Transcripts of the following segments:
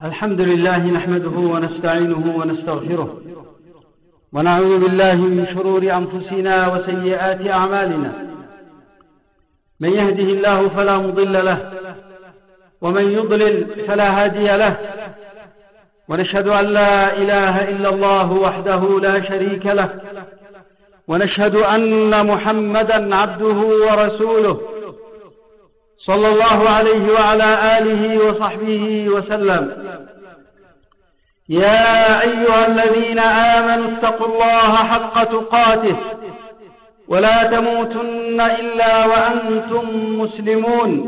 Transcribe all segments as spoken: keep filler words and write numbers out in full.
الحمد لله نحمده ونستعينه ونستغفره ونعوذ بالله من شرور أنفسنا وسيئات أعمالنا. من يهده الله فلا مضل له ومن يضلل فلا هادي له، ونشهد أن لا إله إلا الله وحده لا شريك له، ونشهد أن محمدا عبده ورسوله صلى الله عليه وعلى آله وصحبه وسلم. يا أيها الذين آمنوا اتقوا الله حق تقاته ولا تموتن إلا وأنتم مسلمون.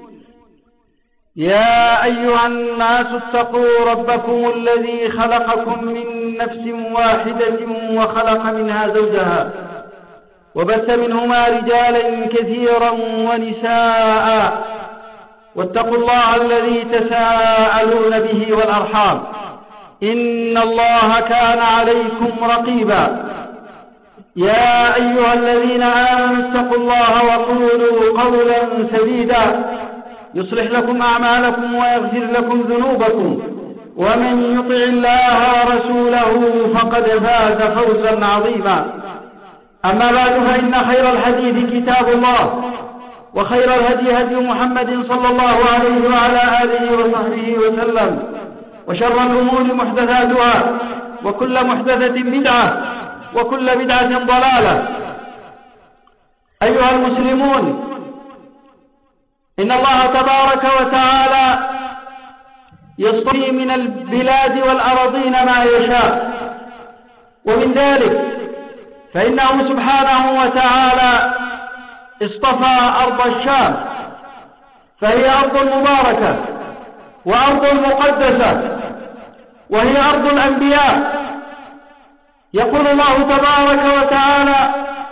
يا أيها الناس اتقوا ربكم الذي خلقكم من نفس واحدة وخلق منها زوجها وبث منهما رجالا كثيرا ونساء، واتقوا الله الذي تساءلون به والأرحام إن الله كان عليكم رقيبا. يا أيها الذين آمنوا اتقوا الله وقولوا قولا سديدا يصلح لكم أعمالكم ويغفر لكم ذنوبكم، ومن يطع الله ورسوله فقد فاز فوزا عظيما. أما بعد، فإن خير الحديث كتاب الله، وخير الهدي هدي محمد صلى الله عليه وعلى آله وصحبه وسلم، وشر الأمور محدثاتها، وكل محدثة بدعة، وكل بدعة ضلالة. أيها المسلمون، إن الله تبارك وتعالى يصطفي من البلاد والأراضين ما يشاء، ومن ذلك فإنه سبحانه وتعالى اصطفى أرض الشام، فهي أرض مباركة وأرض مقدسة، وهي أرض الأنبياء. يقول الله تبارك وتعالى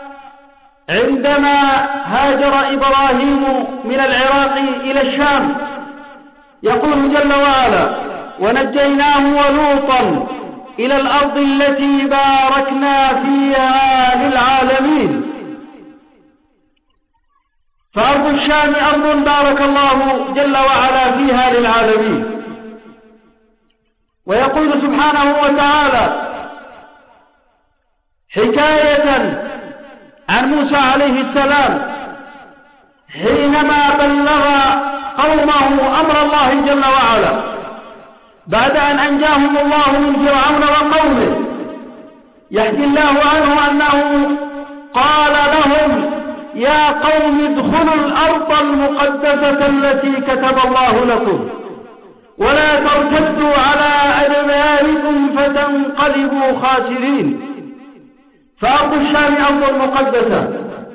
عندما هاجر إبراهيم من العراق إلى الشام، يقول جل وعلا: ونجيناه ولوطا إلى الأرض التي باركنا فيها للعالمين. فأرض الشام أرض بارك الله جل وعلا فيها للعالمين. ويقول سبحانه وتعالى حكاية عن موسى عليه السلام حينما بلغ قومه أمر الله جل وعلا بعد أن أنجاهم الله من فرعون وقومه. يحكي الله عنه أنه قال لهم: يا قوم ادخلوا الأرض المقدسة التي كتب الله لكم ولا ترتدوا على أدباركم فتنقلبوا خاسرين. فأرض الشام أرض مقدسة.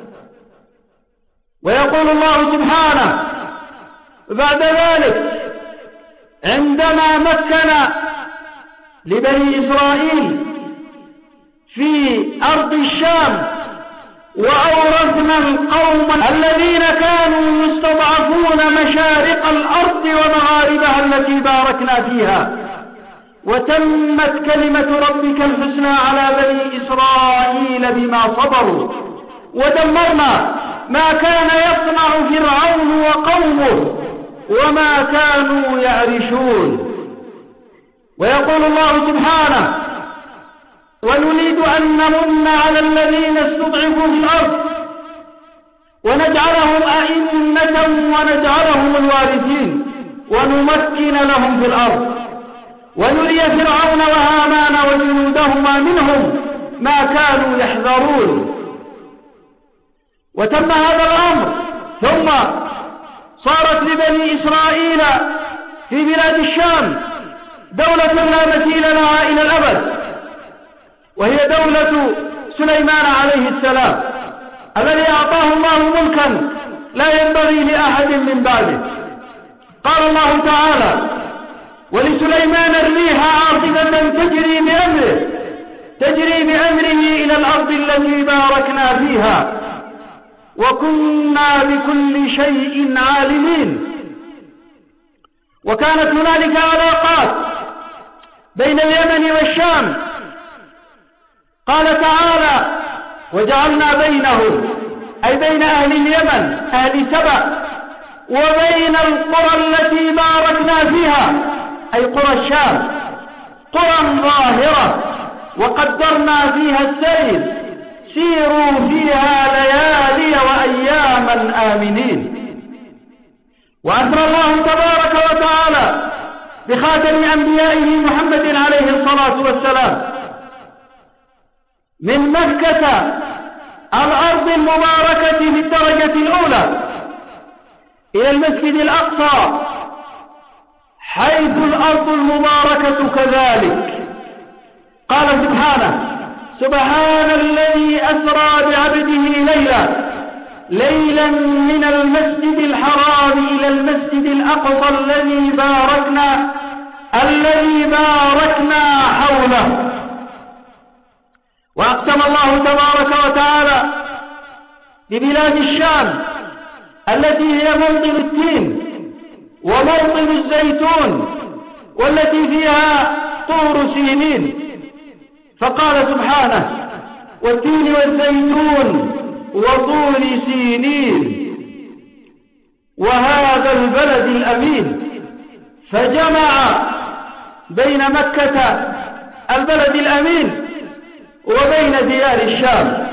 ويقول الله سبحانه بعد ذلك عندما مكن لبني إسرائيل في أرض الشام: وأورثنا القوم الذين كانوا يستضعفون مشارق الأرض ومغاربها التي باركنا فيها وتمت كلمة ربك الحسنى على بني إسرائيل بما صبروا ودمرنا ما كان يصنع فرعون وقومه وما كانوا يعرشون. ويقول الله سبحانه: ونريد أن نمن على الذين استضعفوا في الأرض ونجعلهم أئمة ونجعلهم الوارثين ونمكن لهم في الأرض ونري فرعون وهامان وجنودهما منهم ما كانوا يحذرون. وتم هذا الأمر، ثم صارت لبني إسرائيل في بلاد الشام دولة لا مثيل لها إلى الأبد، وهي دولة سليمان عليه السلام الذي أعطاه الله ملكا لا ينبغي لأحد من بعده. قال الله تعالى: ولسليمان الريح عاصفة تجري بأمره تجري بأمره إلى الأرض التي باركنا فيها وكنا بكل شيء عالمين. وكانت هنالك علاقات بين اليمن والشام. قال تعالى: وجعلنا بينهم، أي بين أهل اليمن أهل سبأ وبين القرى التي باركنا فيها أي قرى الشام، قرى ظاهرة وقدرنا فيها السير، سيروا فيها ليالي وأياما آمنين. وأثنى الله تبارك وتعالى بخاتم أنبيائه محمد عليه الصلاة والسلام من مكة الأرض المباركة في الدرجة الأولى إلى المسجد الأقصى حيث الأرض المباركة كذلك. قال سبحانه: سبحان الذي أسرى بعبده ليلا ليلا من المسجد الحرام إلى المسجد الأقصى الذي باركنا الذي باركنا حوله. وأقسم الله تبارك وتعالى ببلاد الشام التي هي موطن التين وموطن الزيتون والتي فيها طور سينين، فقال سبحانه: والتين والزيتون وطور سينين وهذا البلد الأمين. فجمع بين مكة البلد الأمين وبين ديار الشام.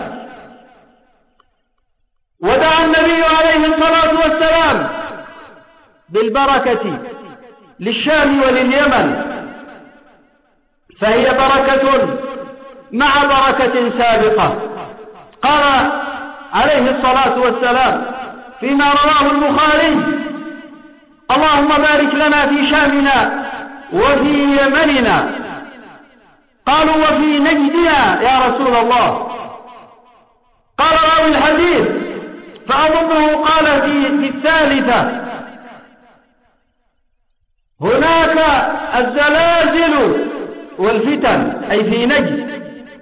ودعا النبي عليه الصلاة والسلام بالبركة للشام ولليمن، فهي بركة مع بركة سابقة. قال عليه الصلاة والسلام فيما رواه البخاري: اللهم بارك لنا في شامنا وفي يمننا. قالوا: وفي نجدنا يا رسول الله؟ قال راوي الحديث فأظنه قال في, في الثالثة: هناك الزلازل والفتن، أي في نجد،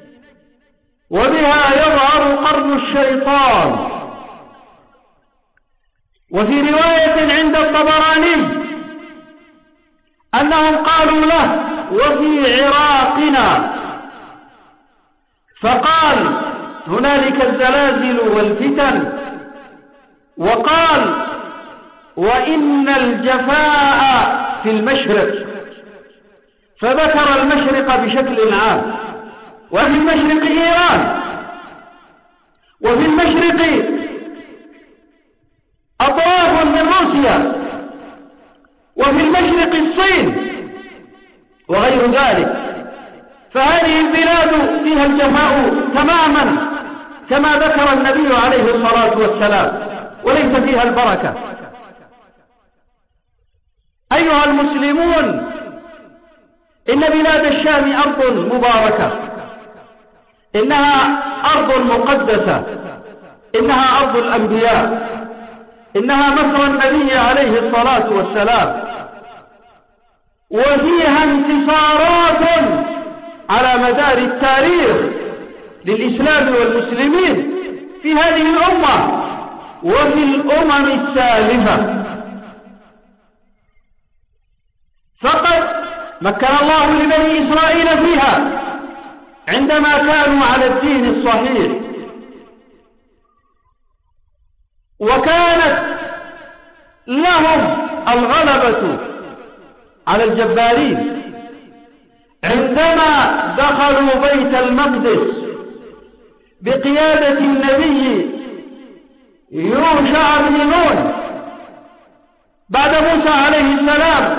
وبها يظهر قرن الشيطان. وفي رواية عند الطبراني أنهم قالوا له: وفي عراقنا. فقال: هنالك الزلازل والفتن. وقال: وإن الجفاء في المشرق، فذكر المشرق بشكل عام. وفي المشرق إيران، وفي المشرق أطراف من روسيا، وفي المشرق الصين وغير ذلك. فهذه البلاد فيها الجفاء تماما كما ذكر النبي عليه الصلاة والسلام، وليس فيها البركة. أيها المسلمون، إن بلاد الشام أرض مباركة، إنها أرض مقدسة، إنها أرض الأنبياء، إنها مصر النبي عليه الصلاة والسلام، وفيها انتصارات على مدار التاريخ للإسلام والمسلمين في هذه الأمة وفي الأمم السالفة. فقد مكن الله لبني إسرائيل فيها عندما كانوا على الدين الصحيح، وكانت لهم الغلبة على الجبارين عندما دخلوا بيت المقدس بقيادة النبي يوشع بن نون بعد موسى عليه السلام،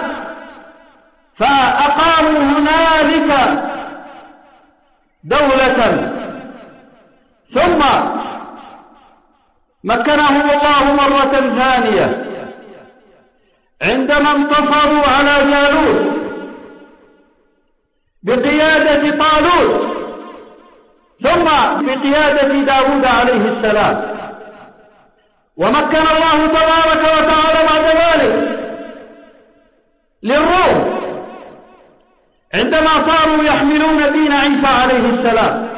فأقاموا هنالك دولة، ثم مكنهم الله مرة ثانية عندما انتصروا على جالوت بقيادة طالوت، ثم بقيادة داود عليه السلام. ومكن الله تبارك وتعالى بعد ذلك للروم عندما صاروا يحملون دين عيسى عليه السلام،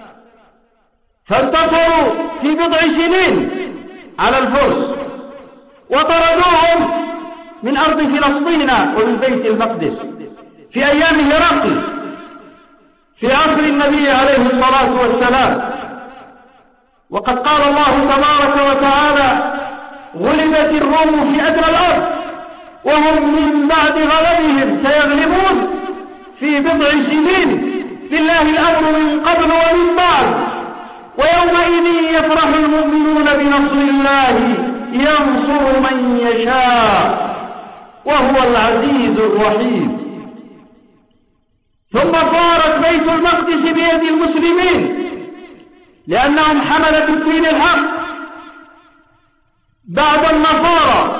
فانتصروا في بضع سنين على الفرس وطردوهم من أرض فلسطين ومن بيت المقدس في أيام هرقل في عصر النبي عليه الصلاة والسلام. وقد قال الله تبارك وتعالى: غلبت الروم في أدنى الأرض وهم من بعد غلبهم سيغلبون في بضع سنين، لله الأمر من قبل ومن بعد، ويومئذ يفرح المؤمنون بنصر الله ينصر من يشاء وهو العزيز الرحيم. ثم صارت بيت المقدس بيد المسلمين لأنهم حملة الدين الحق بعد النصارى،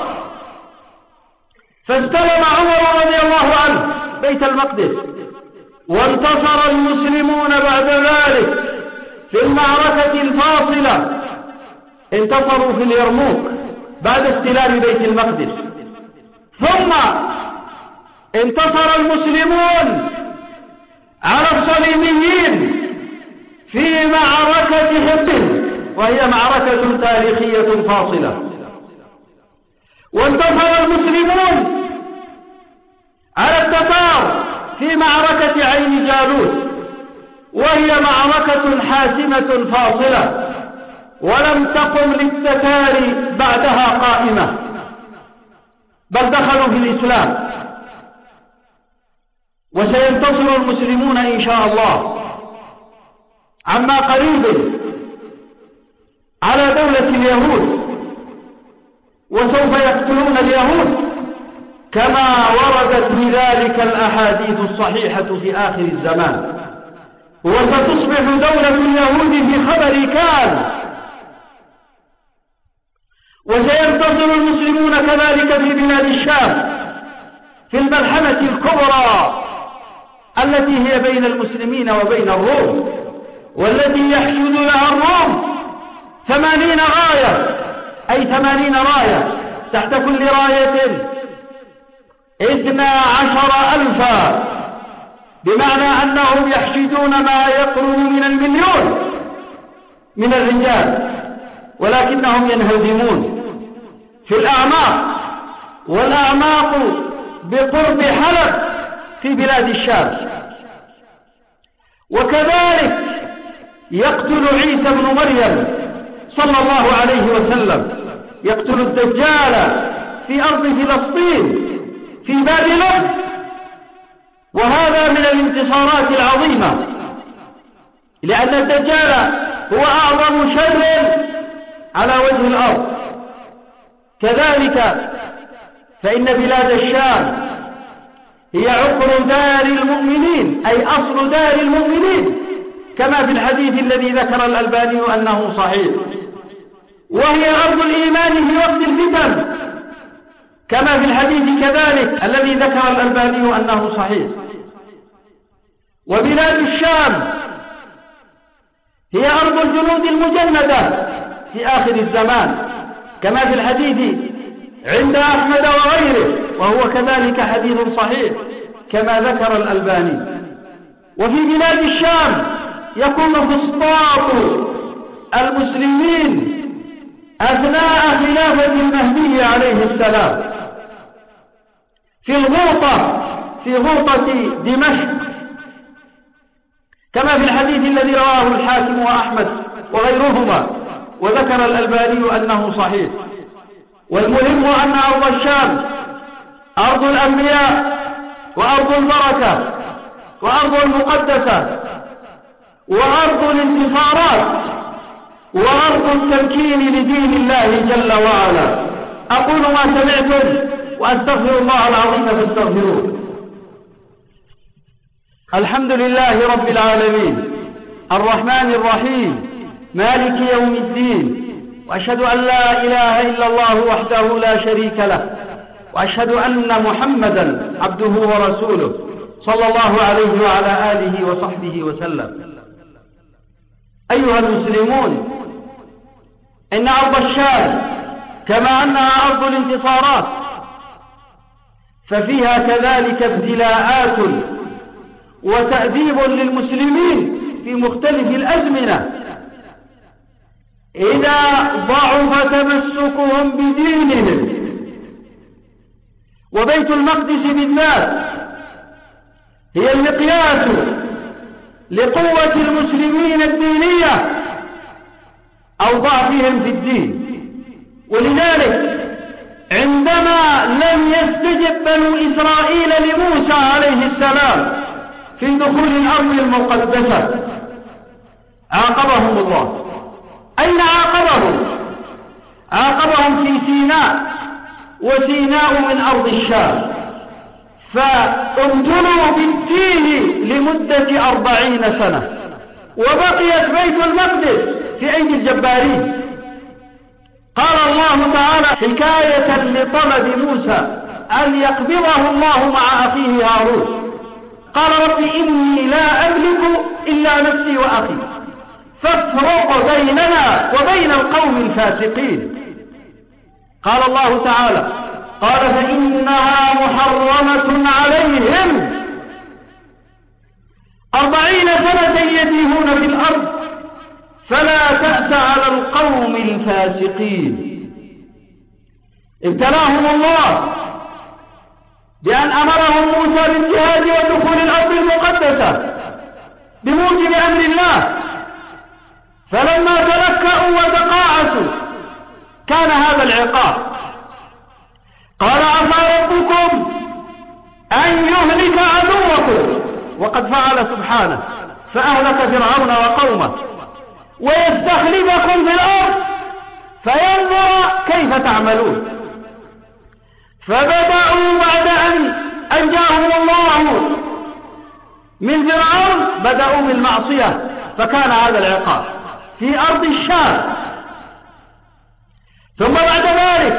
فاستلم عمر رضي الله عنه بيت المقدس، وانتصر المسلمون بعد ذلك في المعركة الفاصلة، انتصروا في اليرموك بعد استلام بيت المقدس. ثم انتصر المسلمون على الصليبيين في معركة حطين، وهي معركة تاريخية فاصلة. وانتصر المسلمون على التتار في معركة عين جالوت، وهي معركة حاسمة فاصلة، ولم تقم للتتار بعدها قائمة، بل دخلوا في الإسلام. وسينتصر المسلمون إن شاء الله عما قريب على دولة اليهود، وسوف يقتلون اليهود كما وردت بذلك الأحاديث الصحيحة في آخر الزمان، وستصبح دولة اليهود في خبر كان. وسينتصر المسلمون كذلك في بلاد الشام في الملحمة الكبرى التي هي بين المسلمين وبين الروم، والتي يحشد لها الروم ثمانين راية، أي ثمانين راية، تحت كل راية اثنا عشر ألفا، بمعنى أنهم يحشدون ما يقرب من المليون من الرجال، ولكنهم ينهزمون في الأعماق، والأعماق بقرب حلب في بلاد الشام. وكذلك يقتل عيسى بن مريم صلى الله عليه وسلم، يقتل الدجال في أرض فلسطين في باب لد، وهذا من الانتصارات العظيمة، لأن الدجال هو أعظم شر على وجه الأرض. كذلك فإن بلاد الشام هي عقر دار المؤمنين، أي أصل دار المؤمنين، كما في الحديث الذي ذكر الألباني أنه صحيح، وهي أرض الإيمان في وقت الفتن، كما في الحديث كذلك الذي ذكر الألباني أنه صحيح. وبلاد الشام هي أرض الجنود المجندة في آخر الزمان، كما في الحديث عند أحمد وغيره، وهو كذلك حديث صحيح كما ذكر الألباني. وفي بلاد الشام يكون فسطاط المسلمين أثناء خلافة المهدي عليه السلام في الغوطة، في غوطة دمشق، كما في الحديث الذي رواه الحاكم وأحمد وغيرهما، وذكر الألباني أنه صحيح. والمهم أن أرض الشام أرض الأنبياء وأرض البركة وأرض المقدسة وأرض الانتصارات وأرض التمكين لدين الله جل وعلا. أقول ما سمعتم وأستغفر الله العظيم فاستغفروه. الحمد لله رب العالمين الرحمن الرحيم مالك يوم الدين، وأشهد أن لا إله إلا الله وحده لا شريك له، وأشهد أن محمدا عبده ورسوله صلى الله عليه وعلى آله وصحبه وسلم. أيها المسلمون، إن أرض الشام كما أنها أرض الانتصارات ففيها كذلك ابتلاءات وتأديب للمسلمين في مختلف الأزمنة إذا ضعف تمسكهم بدينهم. وبيت المقدس بالذات هي المقياس لقوة المسلمين الدينية أو ضعفهم في الدين، ولذلك عندما لم يستجب بنو إسرائيل لموسى عليه السلام في دخول الأرض المقدسة عاقبهم الله. أين عاقبهم؟ عاقبهم في سيناء، وسيناء من أرض الشام، فامتلوا بالتيه لمدة أربعين سنة، وبقيت بيت المقدس في أيدي الجبارين. قال الله تعالى حكاية لطلب موسى أن يقبضه الله مع أخيه هارون، قال رب إني لا أملك إلا نفسي وأخي فافرق بيننا وبين القوم الفاسقين. قال الله تعالى قال فإنها محرمة عليهم أربعين سنة يتيهون في الأرض فلا تأس على القوم الفاسقين. ابتلاهم الله بأن أمرهم موسى بالجهاد ودخول الأرض المقدسة بموجب أمر الله، فلما تلكأوا وتقاعسوا كان هذا العقاب. قال عسى ربكم أن يهلك عدوكم، وقد فعل سبحانه فأهلك فرعون وقومه، ويستخلفكم في الأرض فينظر كيف تعملون. فبدأوا بعد أن أنجاهم الله من فرعون بدأوا بالمعصية، فكان هذا العقاب في أرض الشام. ثم بعد ذلك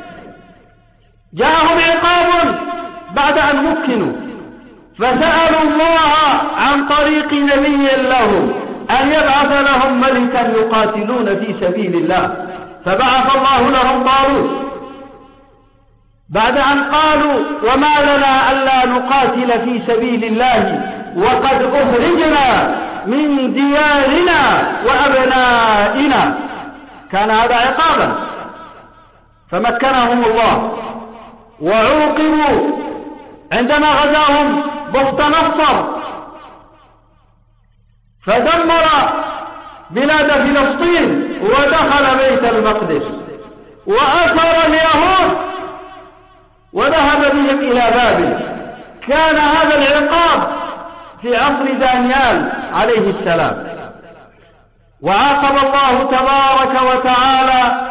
جاءهم عقاب بعد أن مكنوا، فسألوا الله عن طريق نبي له أن يبعث لهم ملكا يقاتلون في سبيل الله، فبعث الله لهم طالوت. بعد أن قالوا وما لنا ألا نقاتل في سبيل الله وقد أخرجنا من ديارنا وأبنائنا، كان هذا عقابا، فمكنهم الله وعوقبوا عندما غزاهم بخت نصر فدمر بلاد فلسطين ودخل بيت المقدس وأسر اليهود وذهب بهم إلى بابل. كان هذا العقاب في عصر دانيال عليه السلام. وعاقب الله تبارك وتعالى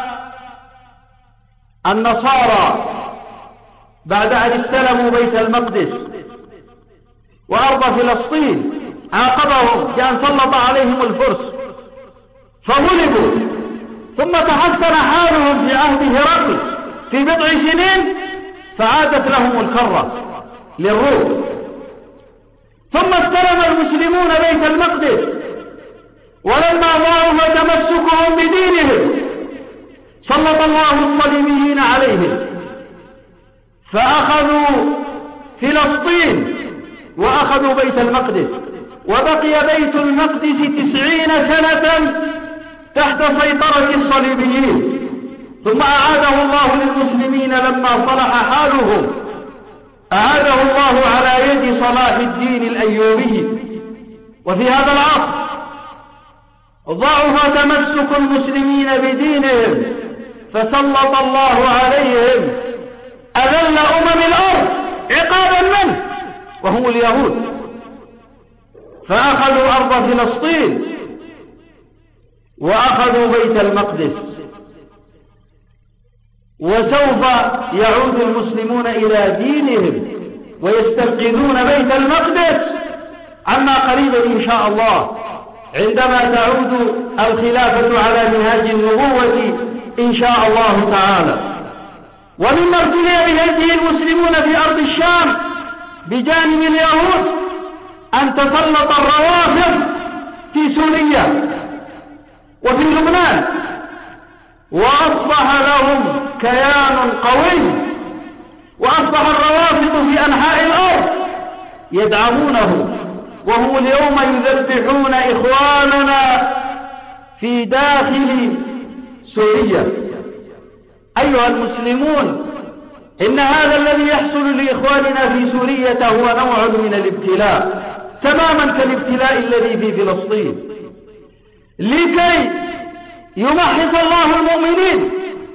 النصارى بعد أن استلموا بيت المقدس وأرض فلسطين، عاقبهم بأن سلط عليهم الفرس فغلبوا، ثم تحسن حالهم في عهد هرقل في بضع سنين فعادت لهم الكرة للروم. ثم استلم المسلمون بيت المقدس، ولما ضاعوا تمسكهم بدينهم سلط الله الصليبيين عليهم فأخذوا فلسطين وأخذوا بيت المقدس، وبقي بيت المقدس تسعين سنة تحت سيطرة الصليبيين، ثم أعاده الله للمسلمين لما صلح حالهم، أعاده الله على يد صلاح الدين الأيوبي. وفي هذا العصر ضعف تمسك المسلمين بدينهم فسلط الله عليهم أذل أمم الأرض عقابا منه وهم اليهود، فأخذوا أرض فلسطين وأخذوا بيت المقدس. وسوف يعود المسلمون إلى دينهم ويستنقذون بيت المقدس عما قريبا إن شاء الله، عندما تعود الخلافة على منهاج النبوة إن شاء الله تعالى. ومما ابتلي بهذه المسلمون في أرض الشام بجانب اليهود أن تسلط الروافض في سوريا وفي لبنان، وأصبح لهم كيان قوي، وأصبح الروافض في أنحاء الأرض يدعمونه، وهم اليوم يذبحون إخواننا في داخل سوريا. أيها المسلمون، إن هذا الذي يحصل لإخواننا في سوريا هو نوع من الابتلاء تماما كالابتلاء الذي في فلسطين، لكي يمحص الله المؤمنين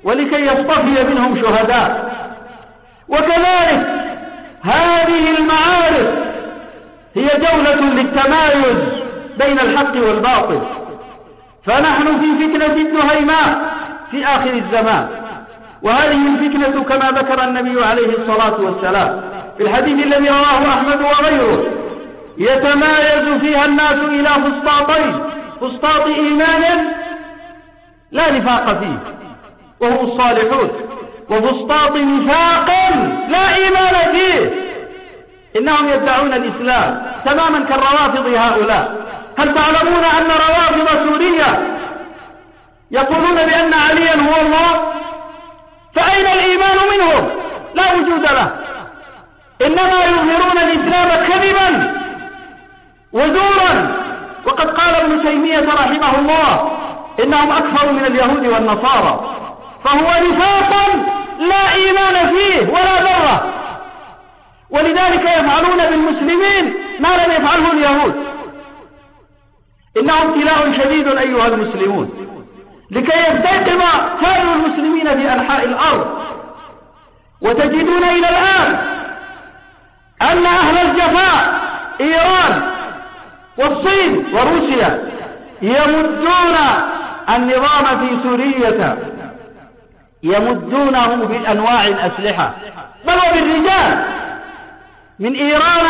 ولكي يصطفي منهم شهداء. وكذلك هذه المعارك هي جولة للتمايز بين الحق والباطل، فنحن في فتنة الدهيماء في آخر الزمان، وهذه الفتنة كما ذكر النبي عليه الصلاة والسلام في الحديث الذي رواه أحمد وغيره: يتمايز فيها الناس إلى فسطاطين، فسطاط إيمان لا نفاق فيه وهم الصالحون، وفسطاط نفاق لا إيمان فيه إنهم يدعون الإسلام تماما كالروافض هؤلاء. هل تعلمون أن روافض سوريا يقولون بأن عليا هو الله؟ فأين الإيمان منهم؟ لا وجود له، إنما يظهرون الإسلام كذبا وزورا. وقد قال ابن تيمية رحمه الله إنهم أكثر من اليهود والنصارى، فهو نفاق لا إيمان فيه ولا ذرة، ولذلك يفعلون بالمسلمين ما لم يفعله اليهود. إنه ابتلاء شديد أيها المسلمون، لكي يستيقظ سائر المسلمين في أنحاء الأرض. وتجدون إلى الآن أن أهل الجفاء إيران والصين وروسيا يمدون النظام في سوريا، يمدونه بأنواع الأسلحة بل وبالرجال من إيران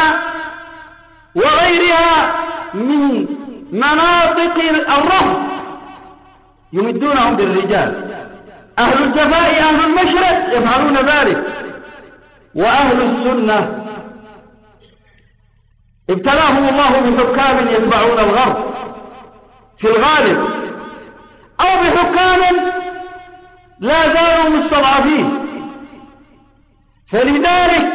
وغيرها من مناطق الرفض، يمدونهم بالرجال. أهل الجفاء أهل المشرق يفعلون ذلك، وأهل السنة ابتلاهم الله بحكام يتبعون الغرب في الغالب، أو بحكام لا زالوا مستضعفين، فلذلك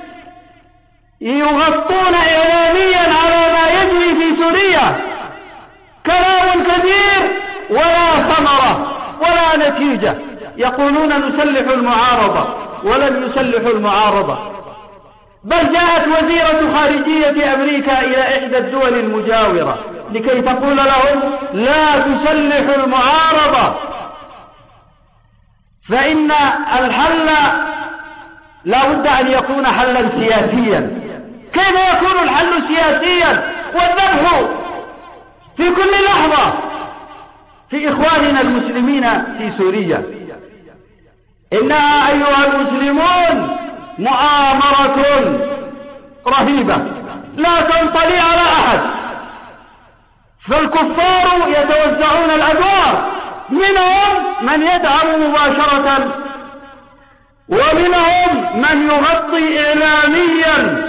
يغطون إعلاميا على ما يجري في سوريا كلام كثير ولا ثمرة ولا نتيجة. يقولون نسلح المعارضة، ولن يسلحوا المعارضة، بل جاءت وزيرة خارجية أمريكا إلى إحدى الدول المجاورة لكي تقول لهم لا تسلحوا المعارضة، فإن الحل لا بد أن يكون حلا سياسيا. كيف يكون الحل سياسيا والذبح في كل لحظة في إخواننا المسلمين في سوريا؟ إنها أيها المسلمون مؤامرة رهيبة لا تنطلي على أحد، فالكفار يتوزعون الأدوار، منهم من يدعم مباشرة، ومنهم من يغطي إعلاميا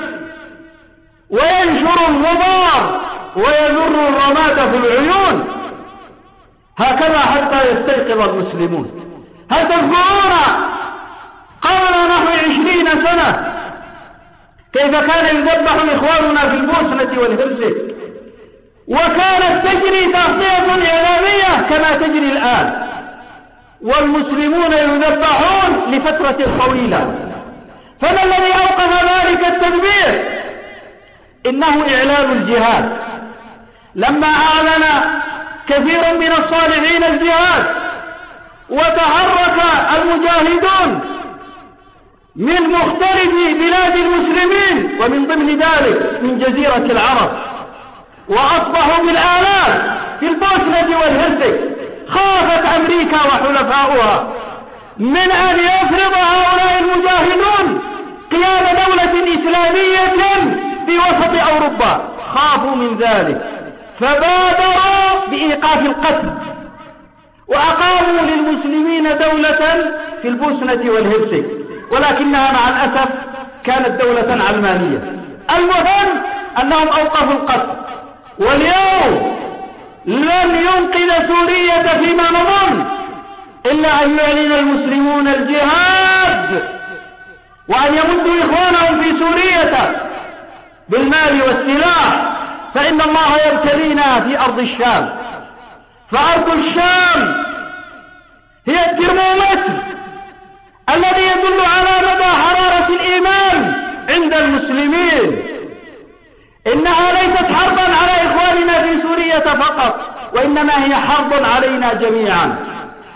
وينشر الغبار ويذر الرماد في العيون، هكذا حتى يستيقظ المسلمون. هل تذكرون قبل نحو عشرين سنة كيف كان يذبح إخواننا في البوسنة والهرسك، وكانت تجري تغطية إعلامية كما تجري الآن، والمسلمون يذبحون لفترة طويلة. فما الذي أوقف ذلك التدبير؟ إنه إعلان الجهاد. لما أعلن كثير من الصالحين الجهاد وتحرك المجاهدون من مختلف بلاد المسلمين ومن ضمن ذلك من جزيرة العرب، وأصبحوا بالآلاف في البوسنة والهرسك، خافت أمريكا وحلفاؤها من أن يفرض هؤلاء المجاهدون قيام دولة إسلامية في وسط أوروبا، خافوا من ذلك فبادروا بإيقاف القتل، وأقاموا للمسلمين دولة في البوسنة والهرسك، ولكنها مع الأسف كانت دولة علمانية. المهم أنهم أوقفوا القتل، واليوم لن ينقذ سوريا فيما نظن إلا أن يعلن المسلمون الجهاد، وأن يمدوا إخوانهم في سوريا بالمال والسلاح، فإن الله يبتلينا في أرض الشام. فأرض الشام هي الترمومتر الذي يدل على مدى حرارة الإيمان عند المسلمين. إنها ليست حربا على إخواننا في سوريا فقط، وإنما هي حرب علينا جميعا.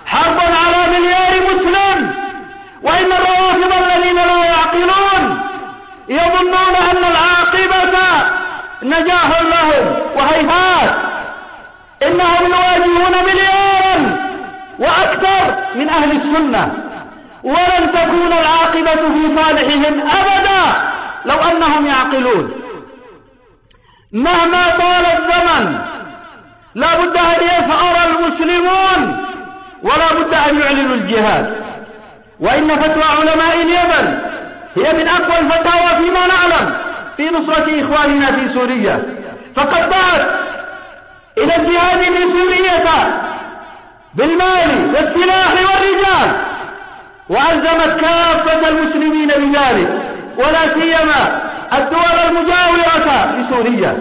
حرب على مليار مسلم. وإن الروافض الذين لا يعقلون يظنون أن العاقبة نجاح لهم، وهيهات، إنهم يواجهون مليارا وأكثر من أهل السنة، ولن تكون العاقبة في صالحهم أبدا لو أنهم يعقلون. مهما طال الزمن لا بد أن يفأر المسلمون ولا بد أن يعلنوا الجهاد. وإن فتوى علماء اليمن هي من أقوى الفتاوى فيما نعلم في نصرة إخواننا في سوريا، فقد دعت إلى الجهاد في سوريا بالمال والسلاح والرجال، وألزمت كافة المسلمين بذلك، ولا سيما الدول المجاورة لسوريا.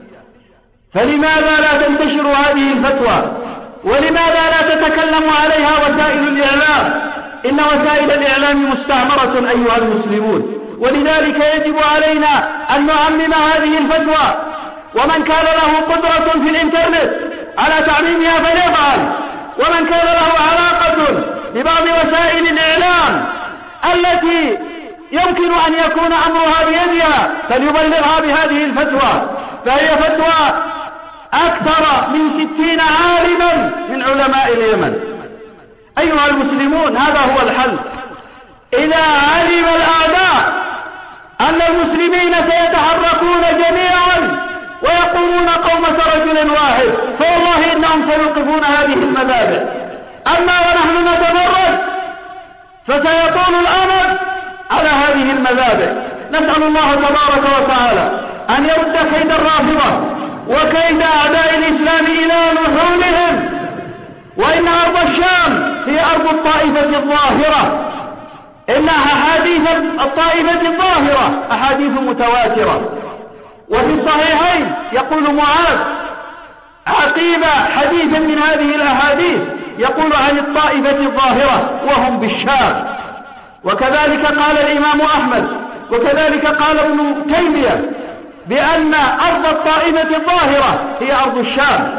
فلماذا لا تنتشر هذه الفتوى؟ ولماذا لا تتكلم عليها وسائل الإعلام؟ إن وسائل الإعلام مستعمرة أيها المسلمون، ولذلك يجب علينا أن نعمم هذه الفتوى، ومن كان له قدرة في الإنترنت على تعميمها فليفعل، ومن كان له علاقة ببعض وسائل الإعلام التي يمكن أن يكون أمرها بيدها فليبلغها بهذه الفتوى، فهي فتوى أكثر من ستين عالما من علماء اليمن. أيها المسلمون، هذا هو الحل. إذا علم الأعداء أن المسلمين سيتحركون جميعا ويقومون قومة رجل واحد، فوالله إنهم سيوقفون هذه المذابح. أما ونحن نتمرد فسيطول الأمد على هذه المذابح. نسأل الله تبارك وتعالى أن يرد كيد الرافضة وكيد أعداء الإسلام إلى نحورهم. وإن أرض الشام هي أرض الطائفة الظاهرة، إن أحاديث الطائفة الظاهرة أحاديث متواترة. وفي الصحيحين يقول معاذ عقيب حديثا من هذه الأحاديث يقول عن الطائفة الظاهرة وهم بالشام. وكذلك قال الإمام أحمد، وكذلك قال ابن تيمية بأن أرض الطائفة الظاهرة هي أرض الشام.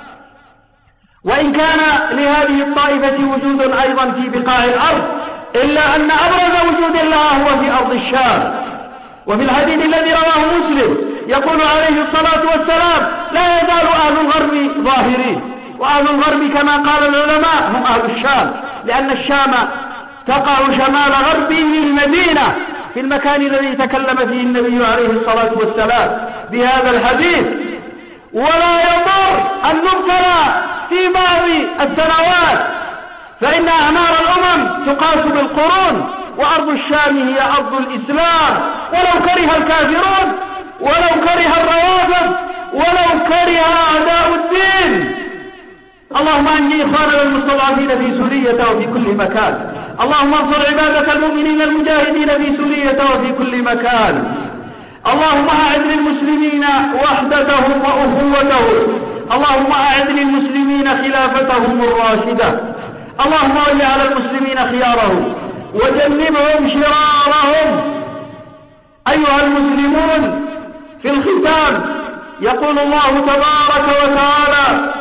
وإن كان لهذه الطائفة وجود أيضا في بقاع الأرض، إلا أن أبرز وجود لها هو في أرض الشام. وفي الحديث الذي رواه مسلم يقول عليه الصلاة والسلام: لا يزال أهل الغرب ظاهرين. وأهل الغرب كما قال العلماء هم أهل الشام، لأن الشام تقع شمال غرب المدينة في المكان الذي تكلم فيه النبي عليه الصلاة والسلام بهذا الحديث. ولا يضر أن نبتلى في بعض السنوات، فإن أعمار الأمم تقاس بالقرون، وأرض الشام هي أرض الإسلام، ولو كره الكافرون، ولو كره الروافض، ولو كره أعداء الدين. اللهم أنجي إخواننا المستضعفين في سوريا وفي كل مكان. اللهم انصر عبادك المؤمنين المجاهدين في سوريا وفي كل مكان. اللهم أعد للمسلمين وحدتهم وأخوتهم. اللهم أعد للمسلمين خلافتهم الراشدة. اللهم ول على المسلمين خيارهم وجنبهم شرارهم. أيها المسلمون، في الختام يقول الله تبارك وتعالى: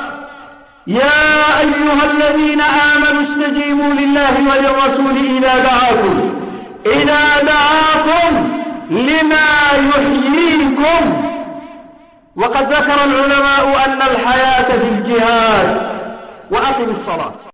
يا أيها الذين آمنوا استجيبوا لله وللرسول إذا دعاكم إذا دعاكم لما يحييكم. وقد ذكر العلماء أن الحياة في الجهاد. وأقم الصلاة.